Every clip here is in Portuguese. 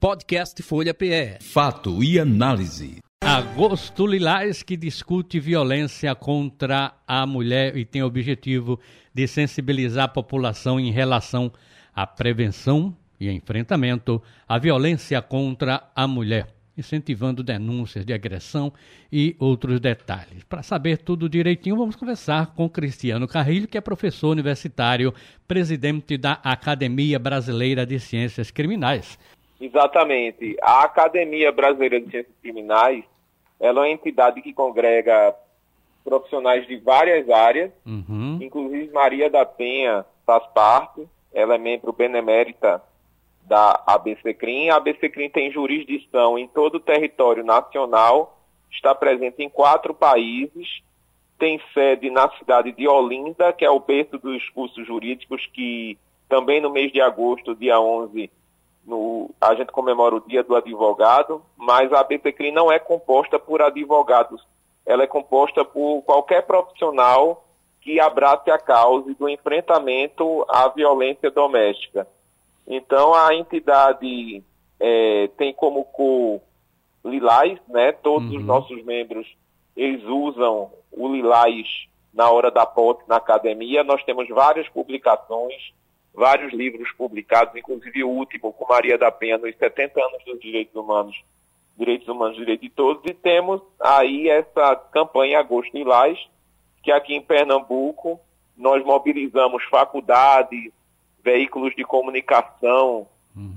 Podcast Folha PE. Fato e análise. Agosto Lilás, que discute violência contra a mulher e tem o objetivo de sensibilizar a população em relação à prevenção e enfrentamento à violência contra a mulher, incentivando denúncias de agressão e outros detalhes. Para saber tudo direitinho, vamos conversar com Cristiano Carrilho, que é professor universitário, presidente da Academia Brasileira de Ciências Criminais. Exatamente. A Academia Brasileira de Ciências Criminais, ela é uma entidade que congrega profissionais de várias áreas, inclusive Maria da Penha faz parte, ela é membro benemérita da ABC-CRIM. A ABC-CRIM tem jurisdição em todo o território nacional, está presente em 4 países, tem sede na cidade de Olinda, que é o berço dos cursos jurídicos, que também no mês de agosto, dia 11, a gente comemora o Dia do Advogado, mas a ABC-CRIM não é composta por advogados, ela é composta por qualquer profissional que abrace a causa do enfrentamento à violência doméstica. Então, a entidade tem como co-Lilás, né? Todos os nossos membros, eles usam o Lilás na hora da posse na academia. Nós temos várias publicações, vários livros publicados, inclusive o último com Maria da Penha, nos 70 anos dos direitos humanos, direitos de todos. E temos aí essa campanha Agosto Lilás, que aqui em Pernambuco nós mobilizamos faculdades, veículos de comunicação,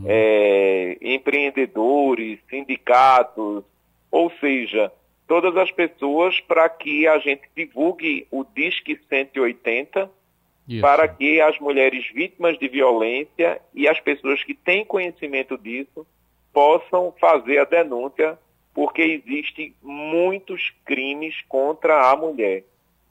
empreendedores, sindicatos, ou seja, todas as pessoas para que a gente divulgue o Disque 180, para que as mulheres vítimas de violência e as pessoas que têm conhecimento disso possam fazer a denúncia, porque existem muitos crimes contra a mulher.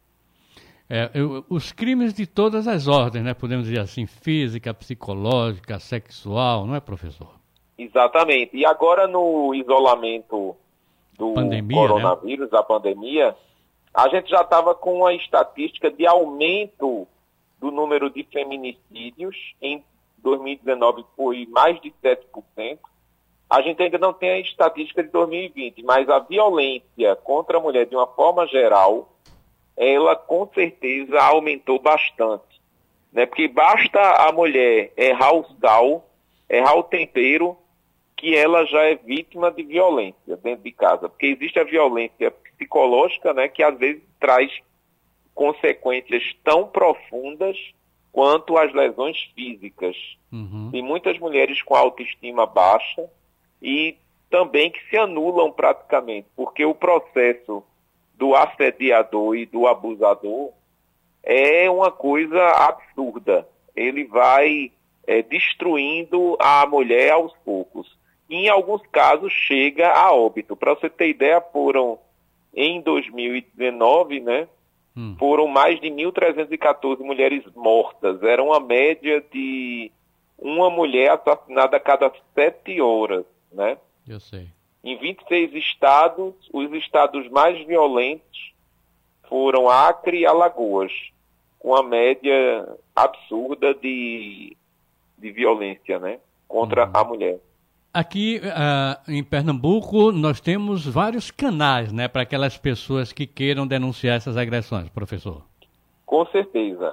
Os crimes de todas as ordens, né? Podemos dizer assim, física, psicológica, sexual, não é, professor? Exatamente. E agora no isolamento do coronavírus, da pandemia, a gente já estava com uma estatística de aumento do número de feminicídios. Em 2019 foi mais de 7%. A gente ainda não tem a estatística de 2020, mas a violência contra a mulher de uma forma geral, ela com certeza aumentou bastante, né? Porque basta a mulher errar o sal, errar o tempero, que ela já é vítima de violência dentro de casa. Porque existe a violência psicológica, né? Que às vezes traz consequências tão profundas quanto as lesões físicas. Tem muitas mulheres com autoestima baixa e também que se anulam praticamente, porque o processo do assediador e do abusador é uma coisa absurda. Ele vai destruindo a mulher aos poucos. E, em alguns casos chega a óbito. Para você ter ideia, em 2019, né, foram mais de 1.314 mulheres mortas. Era uma média de uma mulher assassinada a cada 7 horas, né? Eu sei. Em 26 estados, os estados mais violentos foram Acre e Alagoas, com a média absurda de violência, né, contra a mulher. Aqui em Pernambuco nós temos vários canais, né, para aquelas pessoas que queiram denunciar essas agressões, professor. Com certeza.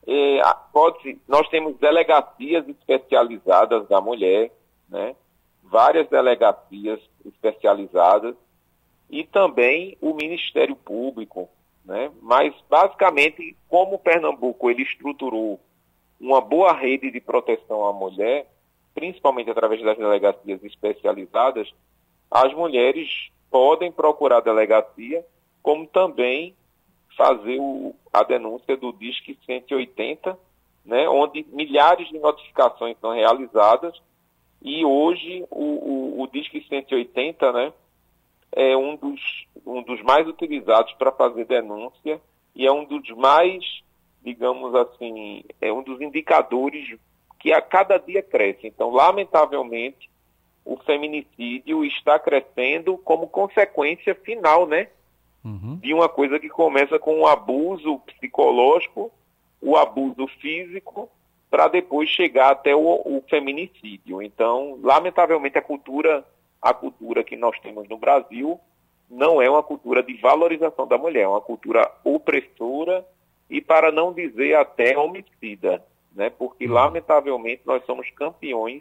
Nós temos delegacias especializadas da mulher, né? Várias delegacias especializadas e também o Ministério Público, né? Mas basicamente, como Pernambuco ele estruturou uma boa rede de proteção à mulher, principalmente através das delegacias especializadas, as mulheres podem procurar a delegacia, como também fazer a denúncia do Disque 180, né? Onde milhares de notificações são realizadas. E hoje o Disque 180, né, é um dos mais utilizados para fazer denúncia e é um dos mais, digamos assim, é um dos indicadores que a cada dia cresce. Então, lamentavelmente, o feminicídio está crescendo como consequência final, né, de uma coisa que começa com o abuso psicológico, o abuso físico, para depois chegar até o feminicídio. Então, lamentavelmente, a cultura que nós temos no Brasil não é uma cultura de valorização da mulher, é uma cultura opressora e, para não dizer até, homicida, né? Porque, lamentavelmente, nós somos campeões,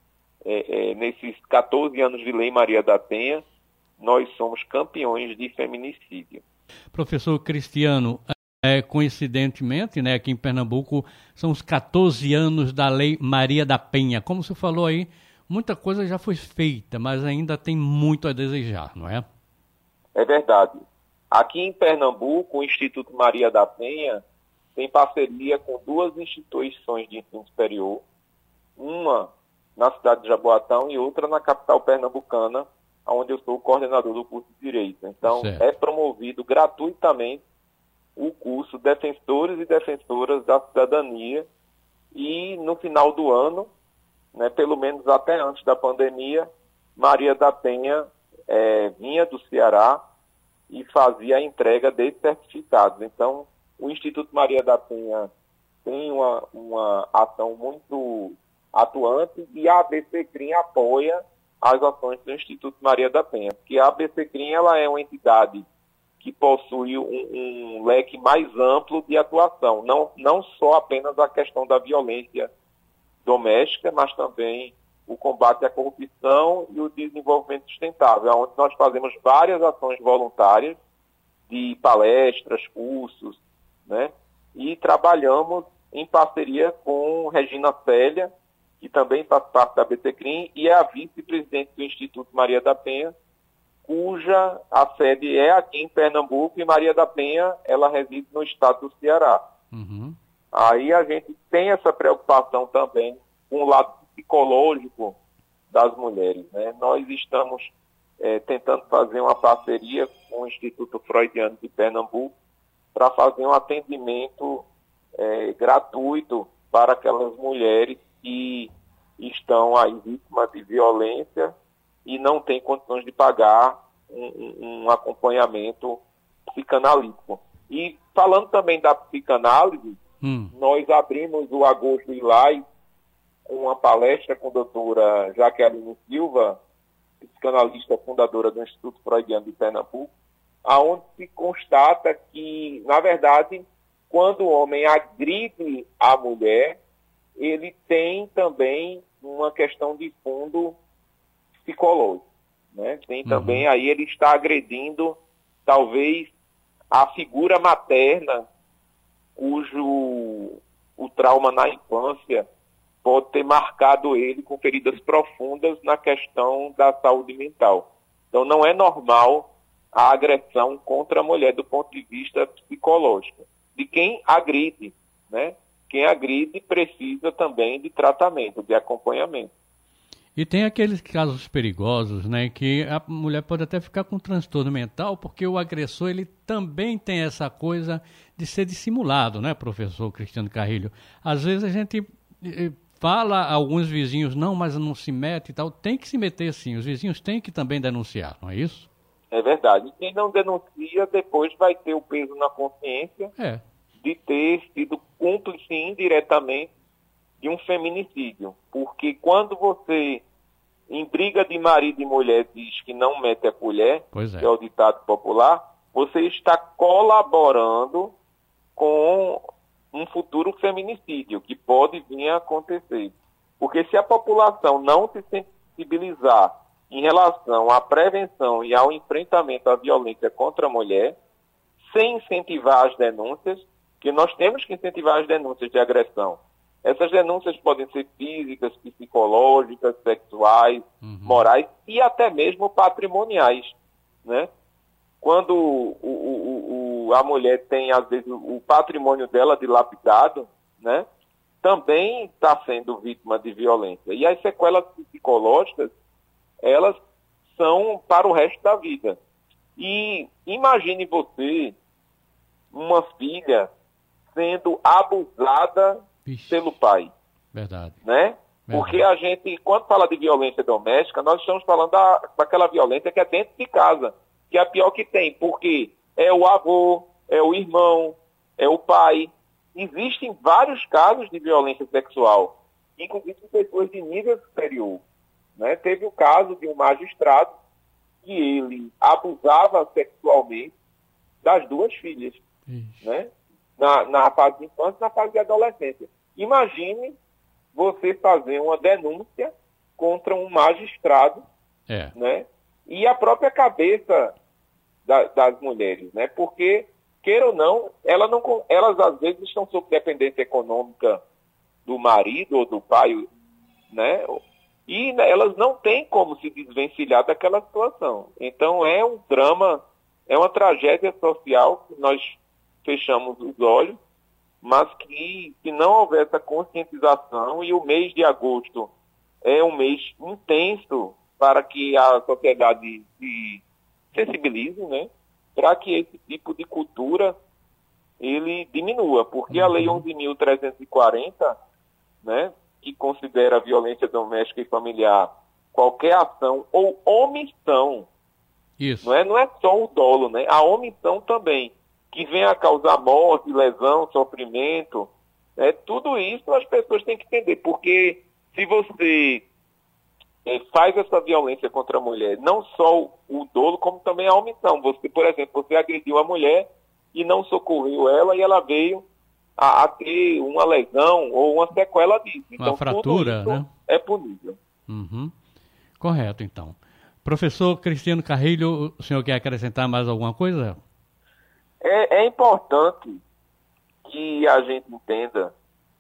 nesses 14 anos de Lei Maria da Penha, nós somos campeões de feminicídio. Professor Cristiano, coincidentemente, né, aqui em Pernambuco, são os 14 anos da Lei Maria da Penha. Como você falou aí, muita coisa já foi feita, mas ainda tem muito a desejar, não é? É verdade. Aqui em Pernambuco, o Instituto Maria da Penha tem parceria com 2 instituições de ensino superior, uma na cidade de Jaboatão e outra na capital pernambucana, onde eu sou o coordenador do curso de Direito. Então, certo. É promovido gratuitamente o curso Defensores e Defensoras da Cidadania, e no final do ano, né, pelo menos até antes da pandemia, Maria da Penha vinha do Ceará e fazia a entrega desses certificados. Então, o Instituto Maria da Penha tem uma ação muito atuante, e a ABCCRIM apoia as ações do Instituto Maria da Penha, porque a ABCCRIM ela é uma entidade que possui um leque mais amplo de atuação, não só apenas a questão da violência doméstica, mas também o combate à corrupção e o desenvolvimento sustentável, onde nós fazemos várias ações voluntárias de palestras, cursos, né? E trabalhamos em parceria com Regina Célia, que também faz parte da ABCCRIM e é a vice-presidente do Instituto Maria da Penha, cuja a sede é aqui em Pernambuco, e Maria da Penha ela reside no estado do Ceará. Uhum. Aí a gente tem essa preocupação também com o lado psicológico das mulheres, né? Nós estamos tentando fazer uma parceria com o Instituto Freudiano de Pernambuco para fazer um atendimento gratuito para aquelas mulheres que estão aí vítimas de violência e não têm condições de pagar um acompanhamento psicanalítico. E falando também da psicanálise, nós abrimos o Agosto Lilás com uma palestra com a doutora Jaqueline Silva, psicanalista fundadora do Instituto Freudiano de Pernambuco, aonde se constata que, na verdade, quando o homem agride a mulher, ele tem também uma questão de fundo psicológico, né? Tem também, aí ele está agredindo, talvez, a figura materna, cujo o trauma na infância pode ter marcado ele com feridas profundas na questão da saúde mental. Então, não é normal a agressão contra a mulher do ponto de vista psicológico, de quem agride, né? Quem agride precisa também de tratamento, de acompanhamento. E tem aqueles casos perigosos, né, que a mulher pode até ficar com transtorno mental, porque o agressor ele também tem essa coisa de ser dissimulado, né, professor Cristiano Carrilho? Às vezes a gente fala a alguns vizinhos, não, mas não se mete e tal. Tem que se meter sim, os vizinhos têm que também denunciar, não é isso? É verdade. Quem não denuncia depois vai ter o peso na consciência de ter sido cúmplice indiretamente de um feminicídio. Porque quando você, em briga de marido e mulher, diz que não mete a colher, que é o ditado popular, você está colaborando com um futuro feminicídio que pode vir a acontecer. Porque se a população não se sensibilizar em relação à prevenção e ao enfrentamento à violência contra a mulher, sem incentivar as denúncias, que nós temos que incentivar as denúncias de agressão. Essas denúncias podem ser físicas, psicológicas, sexuais, morais e até mesmo patrimoniais, né? Quando a mulher tem, às vezes, o patrimônio dela dilapidado, né? Também está sendo vítima de violência. E as sequelas psicológicas, elas são para o resto da vida. E imagine você, uma filha sendo abusada pelo pai. Verdade. Né? Porque a gente, quando fala de violência doméstica, nós estamos falando daquela violência que é dentro de casa, que é a pior que tem, porque é o avô, é o irmão, é o pai. existem vários casos de violência sexual, inclusive de pessoas de nível superior. Né? Teve o caso de um magistrado que ele abusava sexualmente das duas filhas, né? Na fase de infância e na fase de adolescência. Imagine você fazer uma denúncia contra um magistrado, né? E a própria cabeça das mulheres, né? Porque, queira ou não, elas às vezes estão sob dependência econômica do marido ou do pai, né? E elas não têm como se desvencilhar daquela situação. Então é um drama, é uma tragédia social que nós fechamos os olhos, mas que se não houver essa conscientização, e o mês de agosto é um mês intenso para que a sociedade se sensibilize, né? Para que esse tipo de cultura ele diminua, porque a Lei 11.340, né, que considera a violência doméstica e familiar qualquer ação ou omissão, isso. Não é só o dolo, né? A omissão também, que venha a causar morte, lesão, sofrimento, né? Tudo isso as pessoas têm que entender, porque se você faz essa violência contra a mulher, não só o dolo, como também a omissão. Você, por exemplo, você agrediu a mulher e não socorreu ela, e ela veio a ter uma lesão ou uma sequela disso. Uma então, fratura, tudo isso, né? É punível. Uhum. Correto, então. Professor Cristiano Carrilho, o senhor quer acrescentar mais alguma coisa? É importante que a gente entenda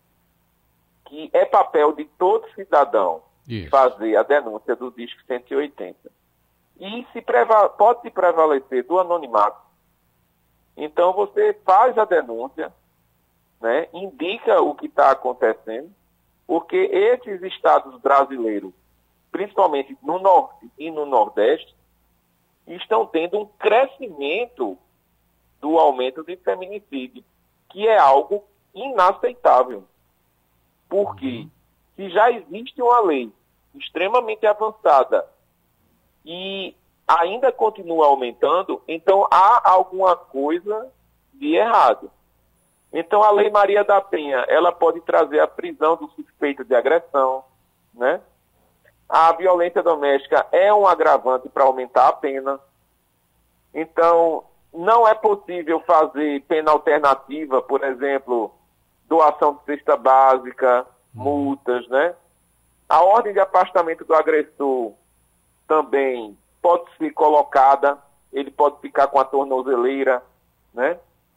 que é papel de todo cidadão fazer a denúncia do Disque 180. E pode se prevalecer do anonimato. Então você faz a denúncia, né, indica o que está acontecendo, porque esses estados brasileiros, principalmente no Norte e no Nordeste, estão tendo um crescimento do aumento de feminicídio, que é algo inaceitável. Porque se já existe uma lei extremamente avançada e ainda continua aumentando, então há alguma coisa de errado. Então a Lei Maria da Penha, ela pode trazer a prisão do suspeito de agressão, né? A violência doméstica é um agravante para aumentar a pena. Então, não é possível fazer pena alternativa, por exemplo, doação de cesta básica, multas, né? A ordem de afastamento do agressor também pode ser colocada, ele pode ficar com a tornozeleira, né?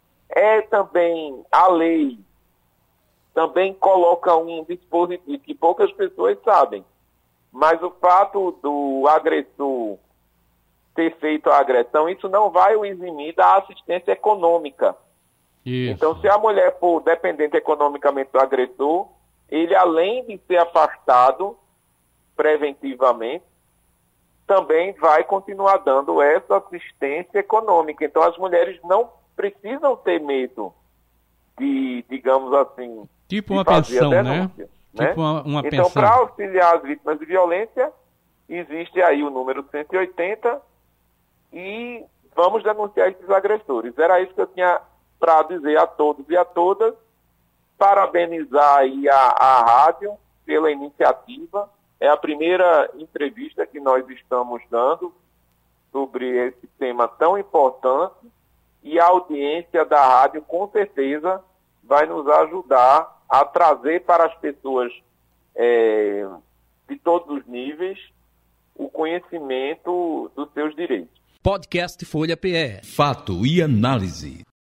Também a lei também coloca um dispositivo que poucas pessoas sabem, mas o fato do agressor ter feito a agressão, isso não vai o eximir da assistência econômica. Isso. Então, se a mulher for dependente economicamente do agressor, ele, além de ser afastado preventivamente, também vai continuar dando essa assistência econômica. Então, as mulheres não precisam ter medo de, digamos assim, tipo uma pensão, denúncia, né? Tipo uma pensão. Então, para auxiliar as vítimas de violência, existe aí o número 180 e vamos denunciar esses agressores. Era isso que eu tinha para dizer a todos e a todas. Parabenizar aí a rádio pela iniciativa. É a primeira entrevista que nós estamos dando sobre esse tema tão importante, e a audiência da rádio, com certeza, vai nos ajudar a trazer para as pessoas de todos os níveis o conhecimento dos seus direitos. Podcast Folha PE. Fato e análise.